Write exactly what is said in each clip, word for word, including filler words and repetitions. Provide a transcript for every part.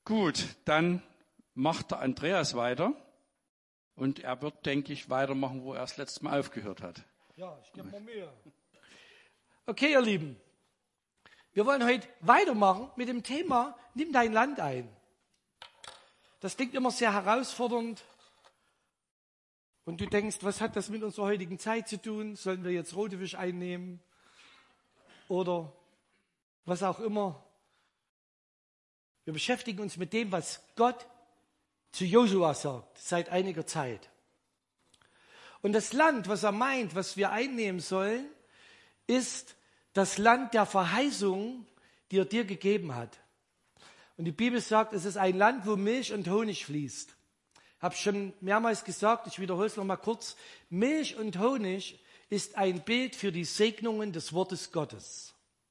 Gut, dann macht der Andreas weiter und er wird, denke ich, weitermachen, wo er das letzte Mal aufgehört hat. Ja, ich gebe mal Mühe. Okay, ihr Lieben, wir wollen heute weitermachen mit dem Thema, nimm dein Land ein. Das klingt immer sehr herausfordernd und du denkst, was hat das mit unserer heutigen Zeit zu tun? Sollen wir jetzt rote Fisch einnehmen oder was auch immer? Wir beschäftigen uns mit dem, was Gott zu Josua sagt, seit einiger Zeit. Und das Land, was er meint, was wir einnehmen sollen, ist das Land der Verheißung, die er dir gegeben hat. Und die Bibel sagt, es ist ein Land, wo Milch und Honig fließt. Ich habe schon mehrmals gesagt, ich wiederhole es noch mal kurz. Milch und Honig ist ein Bild für die Segnungen des Wortes Gottes.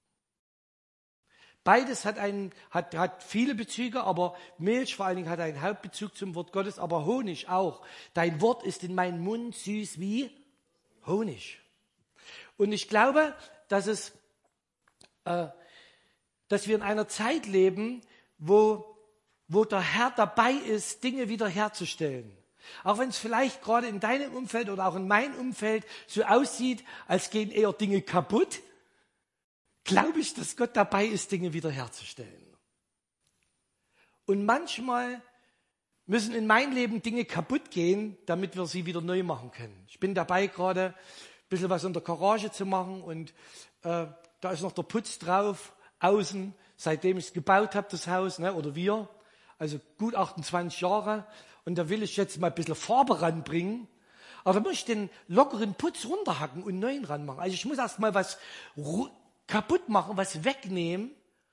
Beides hat, einen, hat, hat viele Bezüge, aber Milch vor allen Dingen hat einen Hauptbezug zum Wort Gottes, aber Honig auch. Dein Wort ist in meinem Mund süß wie Honig. Und ich glaube, dass, es, äh, dass wir in einer Zeit leben, wo, wo der Herr dabei ist, Dinge wiederherzustellen. Auch wenn es vielleicht gerade in deinem Umfeld oder auch in meinem Umfeld so aussieht, als gehen eher Dinge kaputt, glaube ich, dass Gott dabei ist, Dinge wiederherzustellen. Und manchmal müssen in meinem Leben Dinge kaputt gehen, damit wir sie wieder neu machen können. Ich bin dabei, gerade ein bisschen was in der Garage zu machen und äh, da ist noch der Putz drauf, außen, seitdem ich es gebaut habe, das Haus, ne, oder wir, also gut achtundzwanzig Jahre. Und da will ich jetzt mal ein bisschen Farbe ranbringen. Aber da muss ich den lockeren Putz runterhacken und neuen ranmachen. Also ich muss erst mal was kaputt machen, was wegnehmen,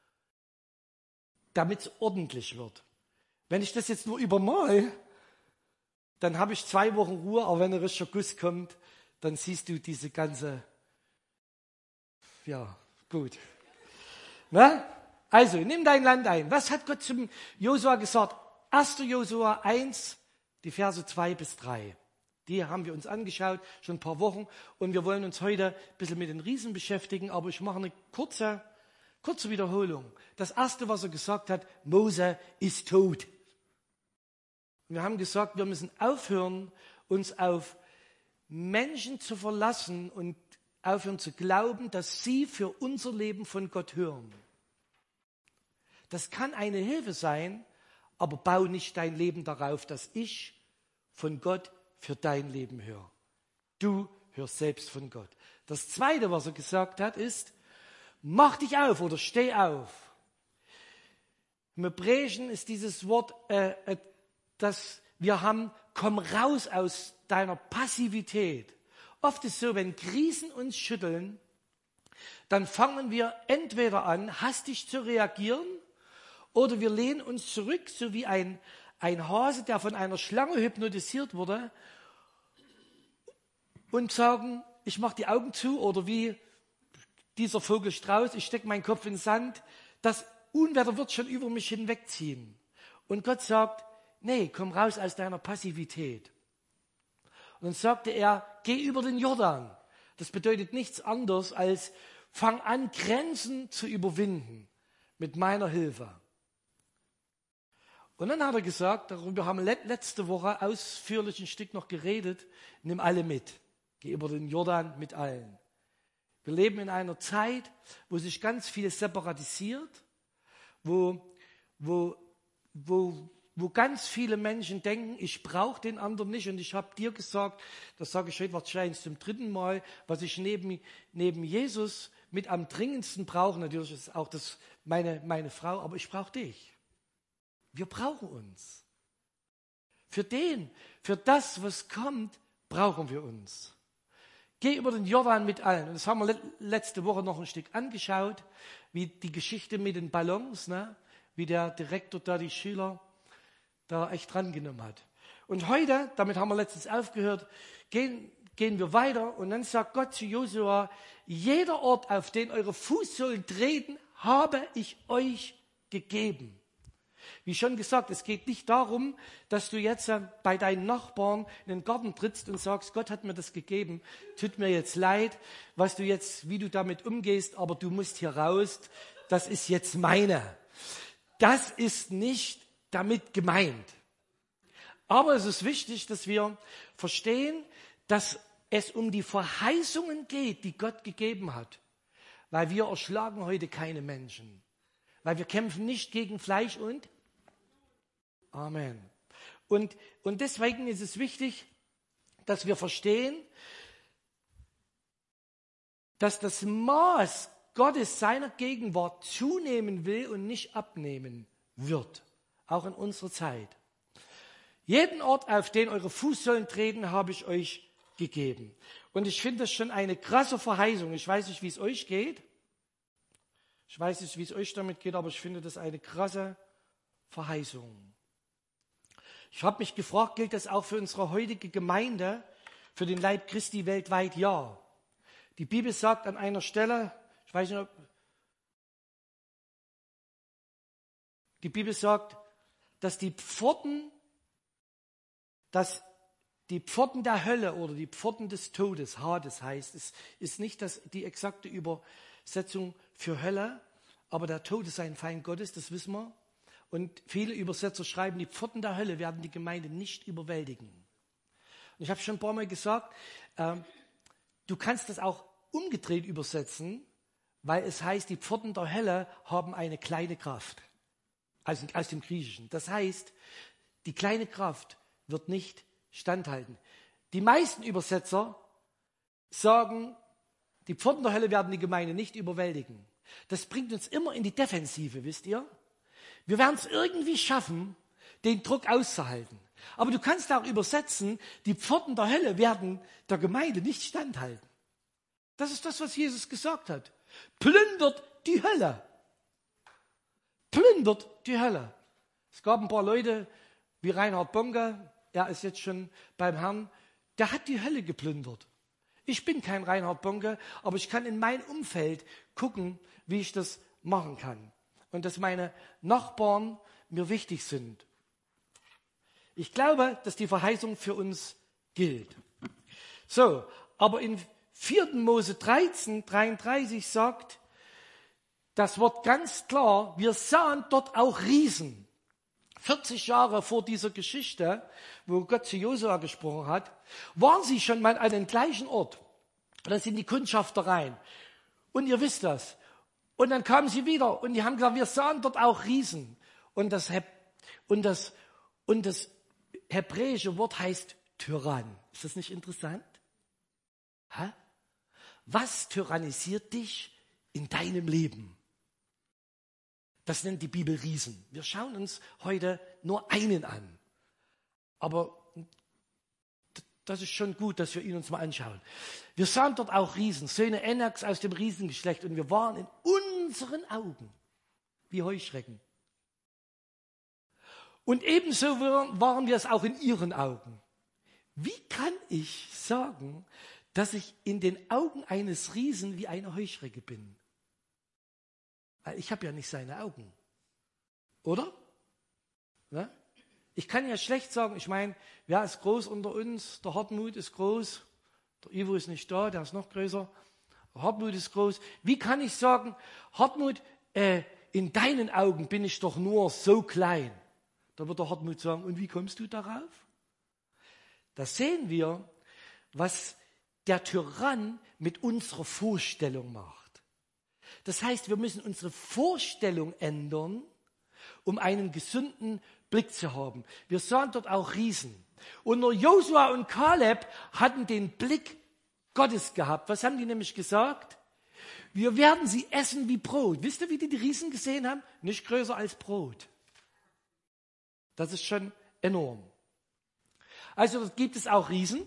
damit es ordentlich wird. Wenn ich das jetzt nur übermal, dann habe ich zwei Wochen Ruhe, aber wenn ein richtiger Guss kommt, dann siehst du diese ganze, ja, gut. Na? Also, nimm dein Land ein. Was hat Gott zum Josua gesagt? erster Josua eins, die Verse zwei bis drei. Die haben wir uns angeschaut, schon ein paar Wochen. Und wir wollen uns heute ein bisschen mit den Riesen beschäftigen. Aber ich mache eine kurze, kurze Wiederholung. Das Erste, was er gesagt hat, Mose ist tot. Und wir haben gesagt, wir müssen aufhören, uns auf Menschen zu verlassen und aufhören zu glauben, dass sie für unser Leben von Gott hören. Das kann eine Hilfe sein, aber bau nicht dein Leben darauf, dass ich von Gott für dein Leben höre. Du hörst selbst von Gott. Das Zweite, was er gesagt hat, ist, mach dich auf oder steh auf. Im Hebräischen ist dieses Wort, äh, äh, dass wir haben, komm raus aus deiner Passivität. Oft ist es so, wenn Krisen uns schütteln, dann fangen wir entweder an, hastig zu reagieren, oder wir lehnen uns zurück, so wie ein, ein Hase, der von einer Schlange hypnotisiert wurde, und sagen, ich mache die Augen zu, oder wie dieser Vogel Strauß, ich stecke meinen Kopf in den Sand, das Unwetter wird schon über mich hinwegziehen. Und Gott sagt, nee, komm raus aus deiner Passivität. Und dann sagte er, geh über den Jordan. Das bedeutet nichts anderes als, fang an, Grenzen zu überwinden mit meiner Hilfe. Und dann hat er gesagt, darüber haben wir letzte Woche ausführlich ein Stück noch geredet, nimm alle mit. Geh über den Jordan mit allen. Wir leben in einer Zeit, wo sich ganz viel separatisiert, wo, wo, wo, wo ganz viele Menschen denken, ich brauche den anderen nicht. Und ich habe dir gesagt, das sage ich heute wahrscheinlich zum dritten Mal, was ich neben, neben Jesus mit am dringendsten brauche. Natürlich ist auch das meine, meine Frau, aber ich brauche dich. Wir brauchen uns. Für den, für das, was kommt, brauchen wir uns. Geh über den Jordan mit allen. Und das haben wir letzte Woche noch ein Stück angeschaut, wie die Geschichte mit den Ballons, ne? Wie der Direktor da die Schüler da echt drangenommen hat. Und heute, damit haben wir letztens aufgehört, gehen, gehen wir weiter und dann sagt Gott zu Josua, jeder Ort, auf den eure Fußsohlen treten, habe ich euch gegeben. Wie schon gesagt, es geht nicht darum, dass du jetzt bei deinen Nachbarn in den Garten trittst und sagst, Gott hat mir das gegeben, tut mir jetzt leid, was du jetzt, wie du damit umgehst, aber du musst hier raus, das ist jetzt meine. Das ist nicht damit gemeint. Aber es ist wichtig, dass wir verstehen, dass es um die Verheißungen geht, die Gott gegeben hat. Weil wir erschlagen heute keine Menschen. Weil wir kämpfen nicht gegen Fleisch und Amen. Und, und deswegen ist es wichtig, dass wir verstehen, dass das Maß Gottes seiner Gegenwart zunehmen will und nicht abnehmen wird. Auch in unserer Zeit. Jeden Ort, auf den eure Fußsohlen treten, habe ich euch gegeben. Und ich finde das schon eine krasse Verheißung. Ich weiß nicht, wie es euch geht. Ich weiß nicht, wie es euch damit geht, aber ich finde das eine krasse Verheißung. Ich habe mich gefragt, gilt das auch für unsere heutige Gemeinde, für den Leib Christi weltweit? Ja. Die Bibel sagt an einer Stelle, ich weiß nicht, ob die Bibel sagt, dass die Pforten, dass die Pforten der Hölle oder die Pforten des Todes, Hades heißt, es ist nicht das, die exakte Übersetzung für Hölle, aber der Tod ist ein Feind Gottes, das wissen wir. Und viele Übersetzer schreiben, die Pforten der Hölle werden die Gemeinde nicht überwältigen. Und ich habe schon ein paar Mal gesagt, äh, du kannst das auch umgedreht übersetzen, weil es heißt, die Pforten der Hölle haben eine kleine Kraft. Also aus dem Griechischen. Das heißt, die kleine Kraft wird nicht standhalten. Die meisten Übersetzer sagen, die Pforten der Hölle werden die Gemeinde nicht überwältigen. Das bringt uns immer in die Defensive, wisst ihr? Wir werden es irgendwie schaffen, den Druck auszuhalten. Aber du kannst auch übersetzen, die Pforten der Hölle werden der Gemeinde nicht standhalten. Das ist das, was Jesus gesagt hat. Plündert die Hölle. Plündert die Hölle. Es gab ein paar Leute, wie Reinhard Bonke, er ist jetzt schon beim Herrn, der hat die Hölle geplündert. Ich bin kein Reinhard Bonke, aber ich kann in mein Umfeld gucken, wie ich das machen kann. Und dass meine Nachbarn mir wichtig sind. Ich glaube, dass die Verheißung für uns gilt. So, aber in vierter Mose dreizehn, dreiunddreißig sagt das Wort ganz klar, wir sahen dort auch Riesen. vierzig Jahre vor dieser Geschichte, wo Gott zu Josua gesprochen hat, waren sie schon mal an dem gleichen Ort. Da sind die Kundschafter rein. Und ihr wisst das. Und dann kamen sie wieder und die haben gesagt, wir sahen dort auch Riesen. Und das, Heb- und das, und das hebräische Wort heißt Tyrann. Ist das nicht interessant? Hä? Was tyrannisiert dich in deinem Leben? Das nennt die Bibel Riesen. Wir schauen uns heute nur einen an. Aber das ist schon gut, dass wir ihn uns mal anschauen. Wir sahen dort auch Riesen, Söhne Enaks aus dem Riesengeschlecht. Und wir waren in unseren Augen wie Heuschrecken. Und ebenso waren wir es auch in ihren Augen. Wie kann ich sagen, dass ich in den Augen eines Riesen wie eine Heuschrecke bin? Weil ich habe ja nicht seine Augen. Oder? Ne? Ich kann ja schlecht sagen, ich meine, wer ist groß unter uns? Der Hartmut ist groß. Der Ivo ist nicht da, der ist noch größer. Der Hartmut ist groß. Wie kann ich sagen, Hartmut, äh, in deinen Augen bin ich doch nur so klein? Da wird der Hartmut sagen, und wie kommst du darauf? Da sehen wir, was der Tyrann mit unserer Vorstellung macht. Das heißt, wir müssen unsere Vorstellung ändern, um einen gesunden Blick zu haben. Wir sahen dort auch Riesen. Und nur Josua und Kaleb hatten den Blick Gottes gehabt. Was haben die nämlich gesagt? Wir werden sie essen wie Brot. Wisst ihr, wie die die Riesen gesehen haben? Nicht größer als Brot. Das ist schon enorm. Also gibt es auch Riesen.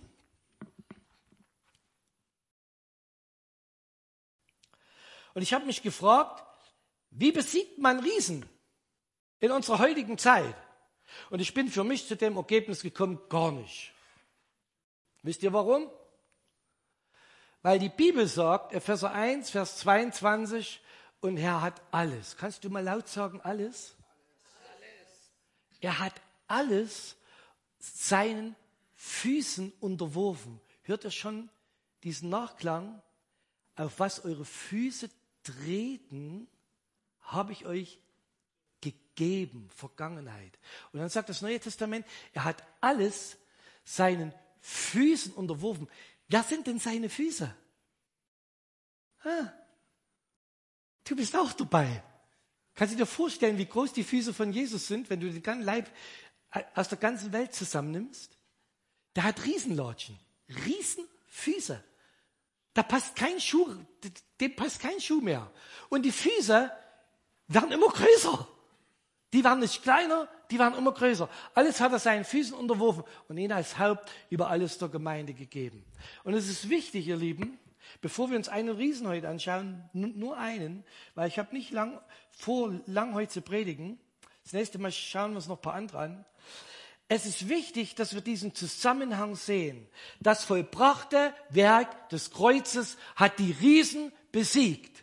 Und ich habe mich gefragt, wie besiegt man Riesen in unserer heutigen Zeit? Und ich bin für mich zu dem Ergebnis gekommen, gar nicht. Wisst ihr warum? Weil die Bibel sagt, Epheser eins, Vers zweiundzwanzig, und er hat alles. Kannst du mal laut sagen, alles? Alles. Er hat alles seinen Füßen unterworfen. Hört ihr schon diesen Nachklang? Auf was eure Füße treten, habe ich euch gegeben. gegeben, Vergangenheit. Und dann sagt das Neue Testament, er hat alles seinen Füßen unterworfen. Wer sind denn seine Füße? Ah, du bist auch dabei. Kannst du dir vorstellen, wie groß die Füße von Jesus sind, wenn du den ganzen Leib aus der ganzen Welt zusammennimmst? Der hat Riesenlatschen, Riesenfüße. Da passt kein Schuh, dem passt kein Schuh mehr. Und die Füße werden immer größer. Die werden nicht kleiner, die werden immer größer. Alles hat er seinen Füßen unterworfen und ihn als Haupt über alles der Gemeinde gegeben. Und es ist wichtig, ihr Lieben, bevor wir uns einen Riesen heute anschauen, nur einen, weil ich habe nicht lang vor, lang heute zu predigen. Das nächste Mal schauen wir uns noch ein paar andere an. Es ist wichtig, dass wir diesen Zusammenhang sehen. Das vollbrachte Werk des Kreuzes hat die Riesen besiegt.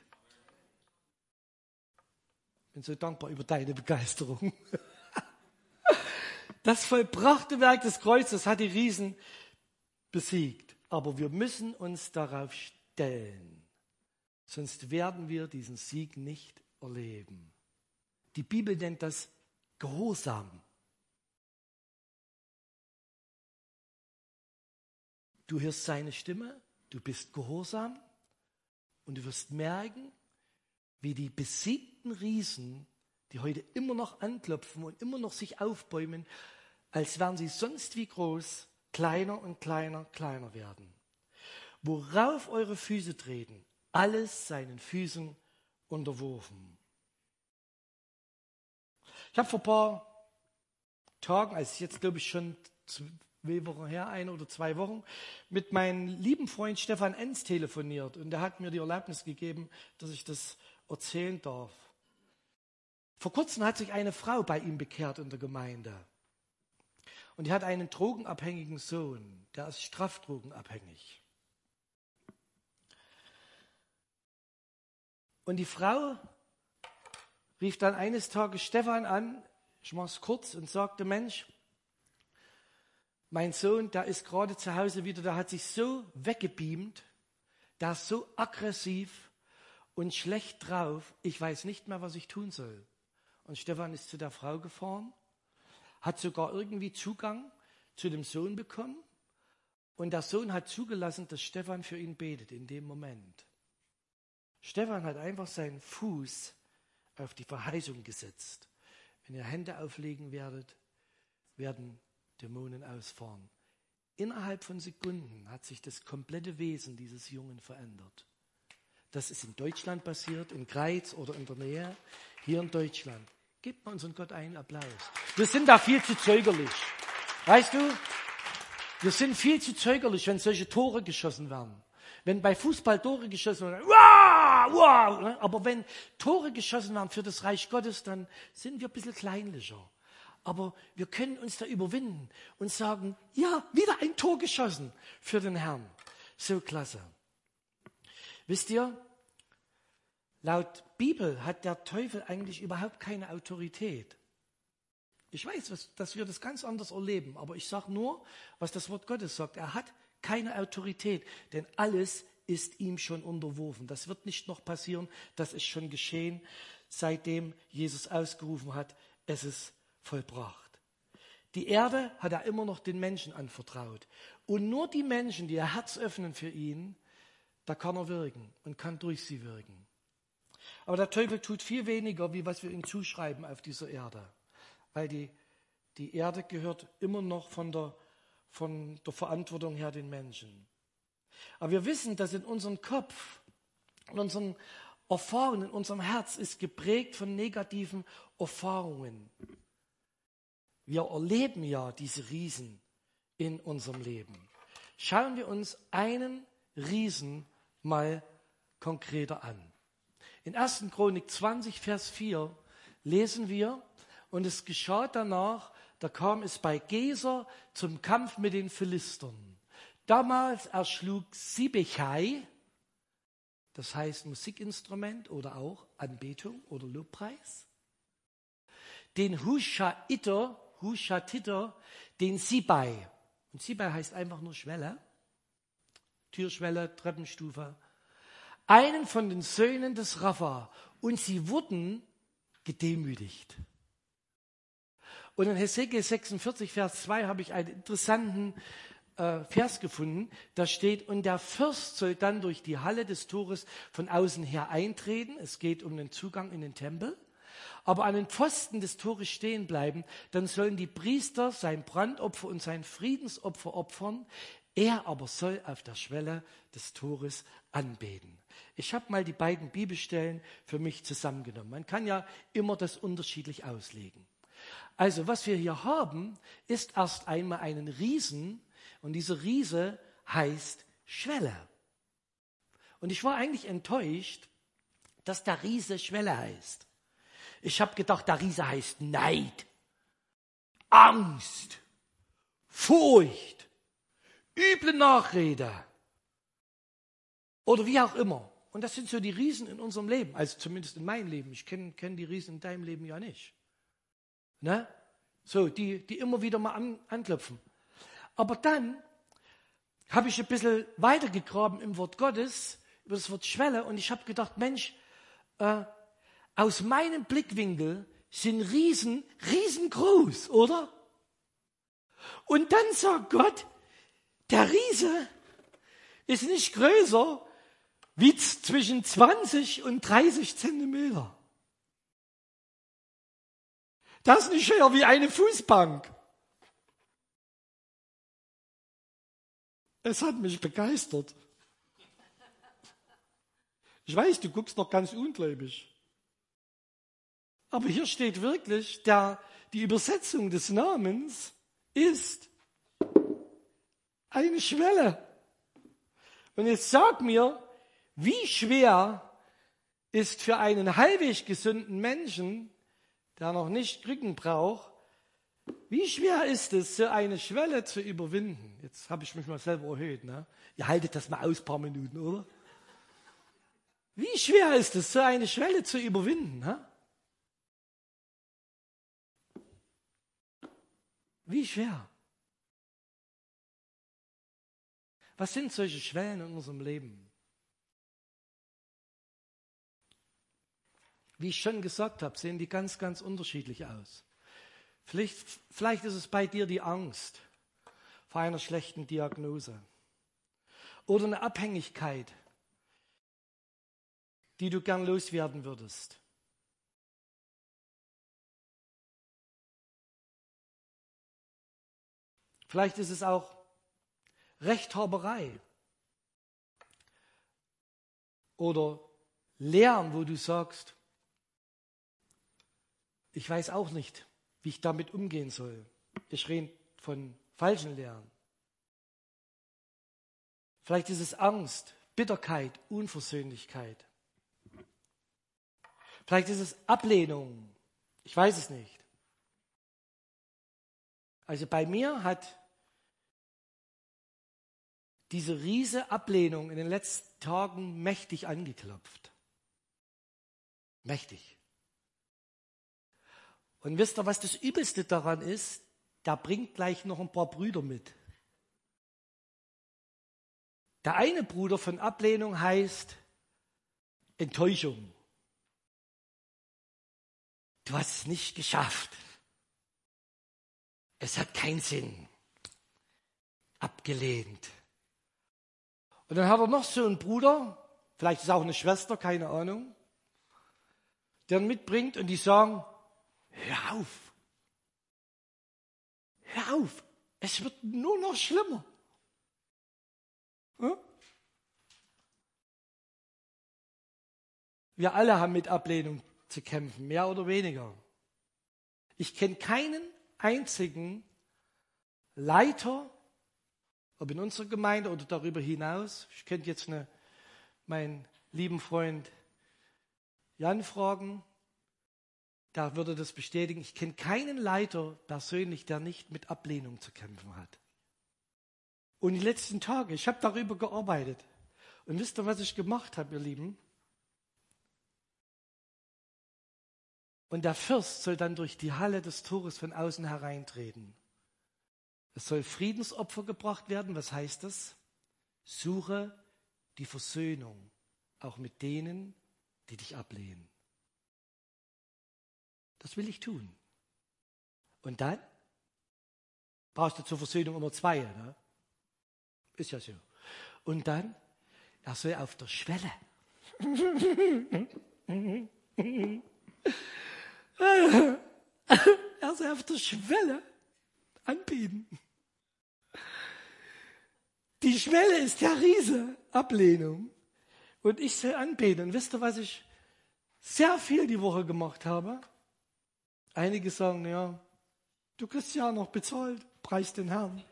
Ich bin so dankbar über deine Begeisterung. Das vollbrachte Werk des Kreuzes hat die Riesen besiegt. Aber wir müssen uns darauf stellen. Sonst werden wir diesen Sieg nicht erleben. Die Bibel nennt das Gehorsam. Du hörst seine Stimme, du bist gehorsam und du wirst merken, wie die besiegten Riesen, die heute immer noch anklopfen und immer noch sich aufbäumen, als wären sie sonst wie groß, kleiner und kleiner, kleiner werden. Worauf eure Füße treten, alles seinen Füßen unterworfen. Ich habe vor ein paar Tagen, also jetzt glaube ich schon zwei Wochen her, eine oder zwei Wochen, mit meinem lieben Freund Stefan Enz telefoniert und er hat mir die Erlaubnis gegeben, dass ich das erzählen darf. Vor kurzem hat sich eine Frau bei ihm bekehrt in der Gemeinde und die hat einen drogenabhängigen Sohn, der ist straff drogenabhängig. Und die Frau rief dann eines Tages Stefan an, ich mache es kurz, und sagte, Mensch, mein Sohn, der ist gerade zu Hause wieder, der hat sich so weggebeamt, der ist so aggressiv und schlecht drauf, ich weiß nicht mehr, was ich tun soll. Und Stefan ist zu der Frau gefahren, hat sogar irgendwie Zugang zu dem Sohn bekommen und der Sohn hat zugelassen, dass Stefan für ihn betet in dem Moment. Stefan hat einfach seinen Fuß auf die Verheißung gesetzt. Wenn ihr Hände auflegen werdet, werden Dämonen ausfahren. Innerhalb von Sekunden hat sich das komplette Wesen dieses Jungen verändert. Das ist in Deutschland passiert, in Greiz oder in der Nähe, hier in Deutschland. Gebt mal unseren Gott einen Applaus. Wir sind da viel zu zögerlich. Weißt du, wir sind viel zu zögerlich, wenn solche Tore geschossen werden. Wenn bei Fußball Tore geschossen werden, wow, wow, aber wenn Tore geschossen werden für das Reich Gottes, dann sind wir ein bisschen kleinlicher. Aber wir können uns da überwinden und sagen, ja, wieder ein Tor geschossen für den Herrn. So klasse. Wisst ihr, laut Bibel hat der Teufel eigentlich überhaupt keine Autorität. Ich weiß, was, dass wir das ganz anders erleben, aber ich sage nur, was das Wort Gottes sagt. Er hat keine Autorität, denn alles ist ihm schon unterworfen. Das wird nicht noch passieren, das ist schon geschehen, seitdem Jesus ausgerufen hat, es ist vollbracht. Die Erde hat er immer noch den Menschen anvertraut. Und nur die Menschen, die ihr Herz öffnen für ihn, da kann er wirken und kann durch sie wirken. Aber der Teufel tut viel weniger, wie was wir ihm zuschreiben auf dieser Erde. Weil die, die Erde gehört immer noch von der, von der Verantwortung her den Menschen. Aber wir wissen, dass in unserem Kopf, in unseren Erfahrungen, in unserem Herz ist geprägt von negativen Erfahrungen. Wir erleben ja diese Riesen in unserem Leben. Schauen wir uns einen Riesen mal konkreter an. In erster Chronik zwanzig, Vers vier lesen wir, und es geschah danach, da kam es bei Geser zum Kampf mit den Philistern. Damals erschlug Sibechai, das heißt Musikinstrument oder auch Anbetung oder Lobpreis, den Hushaiter, Hushatiter, den Sibai. Und Sibai heißt einfach nur Schwelle, Türschwelle, Treppenstufe. Einen von den Söhnen des Rapha. Und sie wurden gedemütigt. Und in Hesekiel sechsundvierzig, Vers zwei, habe ich einen interessanten äh, Vers gefunden. Da steht, und der Fürst soll dann durch die Halle des Tores von außen her eintreten. Es geht um den Zugang in den Tempel. Aber an den Pfosten des Tores stehen bleiben. Dann sollen die Priester sein Brandopfer und sein Friedensopfer opfern. Er aber soll auf der Schwelle des Tores anbeten. Ich habe mal die beiden Bibelstellen für mich zusammengenommen. Man kann ja immer das unterschiedlich auslegen. Also was wir hier haben, ist erst einmal einen Riesen und dieser Riese heißt Schwelle. Und ich war eigentlich enttäuscht, dass der Riese Schwelle heißt. Ich habe gedacht, der Riese heißt Neid, Angst, Furcht, üble Nachrede oder wie auch immer. Und das sind so die Riesen in unserem Leben, also zumindest in meinem Leben. Ich kenne kenn die Riesen in deinem Leben ja nicht. Ne? So, die, die immer wieder mal an, anklopfen. Aber dann habe ich ein bisschen weitergegraben im Wort Gottes, über das Wort Schwelle, und ich habe gedacht, Mensch, äh, aus meinem Blickwinkel sind Riesen riesengroß, oder? Und dann sagt Gott, der Riese ist nicht größer wie zwischen zwanzig und dreißig Zentimeter. Das ist nicht höher wie eine Fußbank. Es hat mich begeistert. Ich weiß, du guckst noch ganz ungläubig. Aber hier steht wirklich, der, die Übersetzung des Namens ist eine Schwelle. Und jetzt sag mir, wie schwer ist für einen halbwegs gesunden Menschen, der noch nicht Krücken braucht, wie schwer ist es, so eine Schwelle zu überwinden? Jetzt habe ich mich mal selber erhöht. Ne? Ihr haltet das mal aus, ein paar Minuten, oder? Wie schwer ist es, so eine Schwelle zu überwinden? Ne? Wie schwer? Was sind solche Schwellen in unserem Leben? Wie ich schon gesagt habe, sehen die ganz, ganz unterschiedlich aus. Vielleicht, vielleicht ist es bei dir die Angst vor einer schlechten Diagnose oder eine Abhängigkeit, die du gern loswerden würdest. Vielleicht ist es auch Rechthaberei oder Lehren, wo du sagst, ich weiß auch nicht, wie ich damit umgehen soll. Ich rede von falschen Lehren. Vielleicht ist es Angst, Bitterkeit, Unversöhnlichkeit. Vielleicht ist es Ablehnung. Ich weiß es nicht. Also bei mir hat diese riesige Ablehnung in den letzten Tagen mächtig angeklopft. Mächtig. Und wisst ihr, was das Übelste daran ist? Da bringt gleich noch ein paar Brüder mit. Der eine Bruder von Ablehnung heißt Enttäuschung. Du hast es nicht geschafft. Es hat keinen Sinn. Abgelehnt. Und dann hat er noch so einen Bruder, vielleicht ist es auch eine Schwester, keine Ahnung, der ihn mitbringt und die sagen, hör auf. Hör auf. Es wird nur noch schlimmer. Hm? Wir alle haben mit Ablehnung zu kämpfen, mehr oder weniger. Ich kenne keinen einzigen Leiter, ob in unserer Gemeinde oder darüber hinaus. Ich könnte jetzt eine, meinen lieben Freund Jan fragen, da würde das bestätigen. Ich kenne keinen Leiter persönlich, der nicht mit Ablehnung zu kämpfen hat. Und die letzten Tage, ich habe darüber gearbeitet. Und wisst ihr, was ich gemacht habe, ihr Lieben? Und der Fürst soll dann durch die Halle des Tores von außen hereintreten. Es soll Friedensopfer gebracht werden. Was heißt das? Suche die Versöhnung, auch mit denen, die dich ablehnen. Das will ich tun. Und dann brauchst du zur Versöhnung immer zwei, ne? Ist ja so. Und dann, er soll auf der Schwelle. Er soll auf der Schwelle anbeten. Die Schwelle ist der Riese, Ablehnung. Und ich soll anbeten. Und wisst ihr, was ich sehr viel die Woche gemacht habe? Einige sagen, ja, du kriegst ja noch bezahlt, preis den Herrn.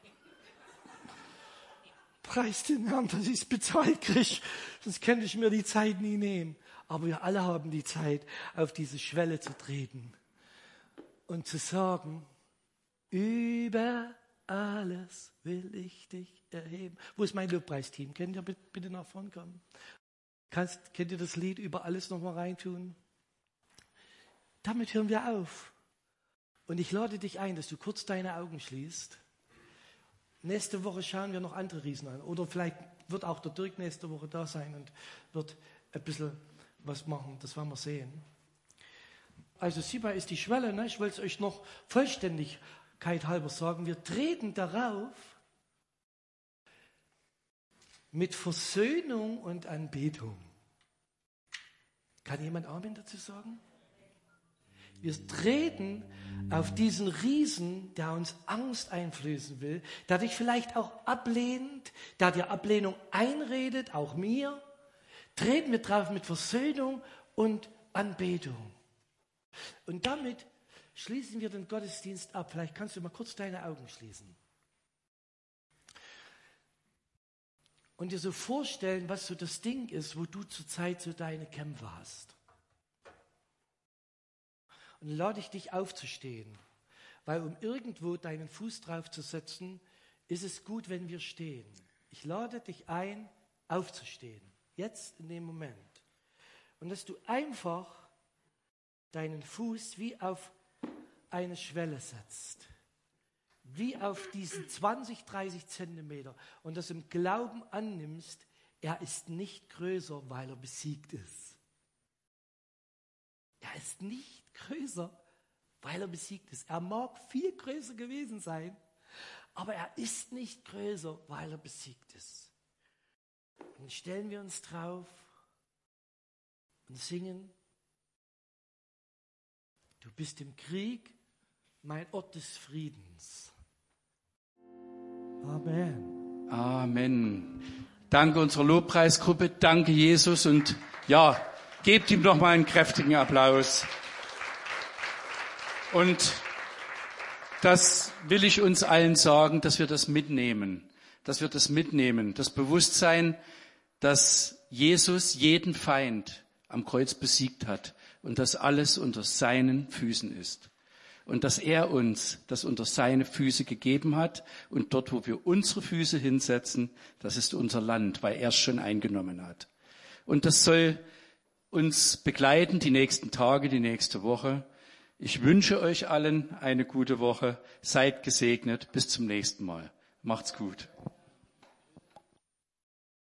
Preis den Herrn, dass ich es bezahlt kriege, sonst könnte ich mir die Zeit nie nehmen. Aber wir alle haben die Zeit, auf diese Schwelle zu treten und zu sagen, über alles will ich dich erheben. Wo ist mein Lobpreisteam? Könnt ihr bitte nach vorne kommen? Kannst, könnt ihr das Lied über alles nochmal reintun? Damit hören wir auf. Und ich lade dich ein, dass du kurz deine Augen schließt. Nächste Woche schauen wir noch andere Riesen an. Oder vielleicht wird auch der Dirk nächste Woche da sein und wird ein bisschen was machen. Das werden wir sehen. Also Siba ist die Schwelle. Ne? Ich wollte es euch noch Vollständigkeit halber sagen. Wir treten darauf mit Versöhnung und Anbetung. Kann jemand Amen dazu sagen? Wir treten auf diesen Riesen, der uns Angst einflößen will, der dich vielleicht auch ablehnt, der dir Ablehnung einredet, auch mir. Treten wir drauf mit Versöhnung und Anbetung. Und damit schließen wir den Gottesdienst ab. Vielleicht kannst du mal kurz deine Augen schließen. Und dir so vorstellen, was so das Ding ist, wo du zurzeit so deine Kämpfe hast. Und lade ich dich aufzustehen, weil um irgendwo deinen Fuß drauf zu setzen, ist es gut, wenn wir stehen. Ich lade dich ein, aufzustehen, jetzt in dem Moment. Und dass du einfach deinen Fuß wie auf eine Schwelle setzt, wie auf diesen zwanzig, dreißig Zentimeter und das im Glauben annimmst, er ist nicht größer, weil er besiegt ist. Er ist nicht größer, weil er besiegt ist. Er mag viel größer gewesen sein, aber er ist nicht größer, weil er besiegt ist. Und dann stellen wir uns drauf und singen: Du bist im Krieg, mein Ort des Friedens. Amen. Amen. Danke unserer Lobpreisgruppe, danke Jesus und ja, gebt ihm noch mal einen kräftigen Applaus. Und das will ich uns allen sagen, dass wir das mitnehmen, dass wir das mitnehmen, das Bewusstsein, dass Jesus jeden Feind am Kreuz besiegt hat und dass alles unter seinen Füßen ist. Und dass er uns das unter seine Füße gegeben hat und dort, wo wir unsere Füße hinsetzen, das ist unser Land, weil er es schon eingenommen hat. Und das soll uns begleiten die nächsten Tage, die nächste Woche. Ich wünsche euch allen eine gute Woche. Seid gesegnet. Bis zum nächsten Mal. Macht's gut.